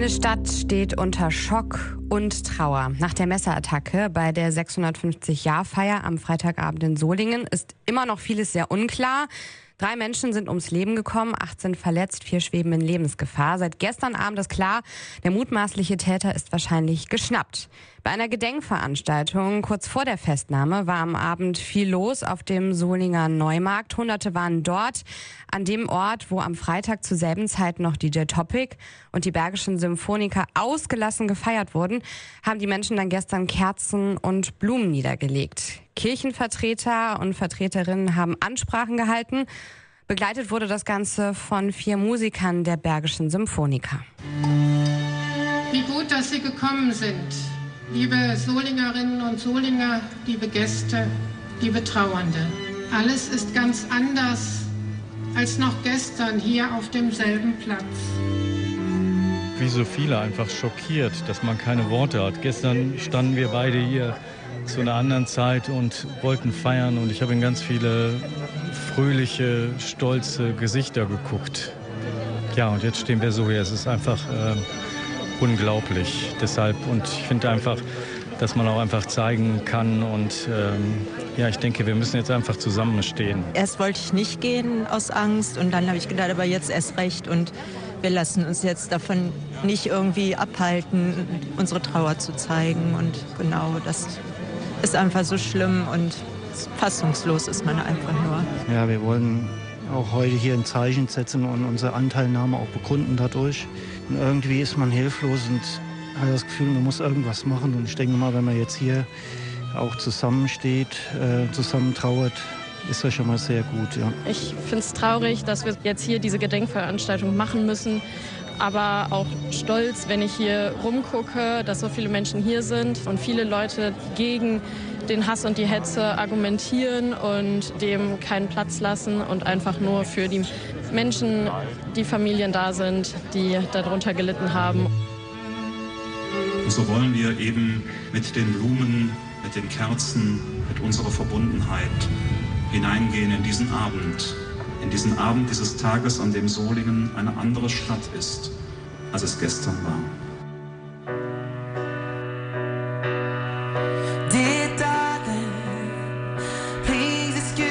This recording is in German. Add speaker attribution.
Speaker 1: Eine Stadt steht unter Schock und Trauer. Nach der Messerattacke bei der 650-Jahr-Feier am Freitagabend in Solingen ist immer noch vieles sehr unklar. 3 Menschen sind ums Leben gekommen, 8 sind verletzt, 4 schweben in Lebensgefahr. Seit gestern Abend ist klar, der mutmaßliche Täter ist wahrscheinlich geschnappt. Bei einer Gedenkveranstaltung kurz vor der Festnahme war am Abend viel los auf dem Solinger Neumarkt. Hunderte waren dort, an dem Ort, wo am Freitag zur selben Zeit noch DJ Topic und die Bergischen Symphoniker ausgelassen gefeiert wurden, haben die Menschen dann gestern Kerzen und Blumen niedergelegt. Kirchenvertreter und Vertreterinnen haben Ansprachen gehalten. Begleitet wurde das Ganze von 4 Musikern der Bergischen Symphoniker.
Speaker 2: Wie gut, dass Sie gekommen sind. Liebe Solingerinnen und Solinger, liebe Gäste, liebe Trauernde. Alles ist ganz anders als noch gestern hier auf demselben Platz.
Speaker 3: Wie so viele einfach schockiert, dass man keine Worte hat. Gestern standen wir beide hier zu einer anderen Zeit und wollten feiern und ich habe in ganz viele fröhliche, stolze Gesichter geguckt. Ja, und jetzt stehen wir so hier. Es ist einfach unglaublich. Deshalb, und ich finde einfach, dass man auch einfach zeigen kann und ja, ich denke, wir müssen jetzt einfach zusammenstehen.
Speaker 4: Erst wollte ich nicht gehen aus Angst und dann habe ich gedacht, aber jetzt erst recht und wir lassen uns jetzt davon nicht irgendwie abhalten, unsere Trauer zu zeigen und genau, das ist einfach so schlimm und fassungslos ist man einfach nur.
Speaker 5: Ja, wir wollen auch heute hier ein Zeichen setzen und unsere Anteilnahme auch begründen dadurch. Und irgendwie ist man hilflos und hat das Gefühl, man muss irgendwas machen. Und ich denke mal, wenn man jetzt hier auch zusammensteht, zusammen trauert, ist das schon mal sehr gut. Ja.
Speaker 6: Ich finde es traurig, dass wir jetzt hier diese Gedenkveranstaltung machen müssen. Aber auch stolz, wenn ich hier rumgucke, dass so viele Menschen hier sind und viele Leute gegen den Hass und die Hetze argumentieren und dem keinen Platz lassen und einfach nur für die Menschen, die Familien da sind, die darunter gelitten haben.
Speaker 7: Und so wollen wir eben mit den Blumen, mit den Kerzen, mit unserer Verbundenheit hineingehen in diesen Abend dieses Tages, an dem Solingen eine andere Stadt ist, als es gestern war.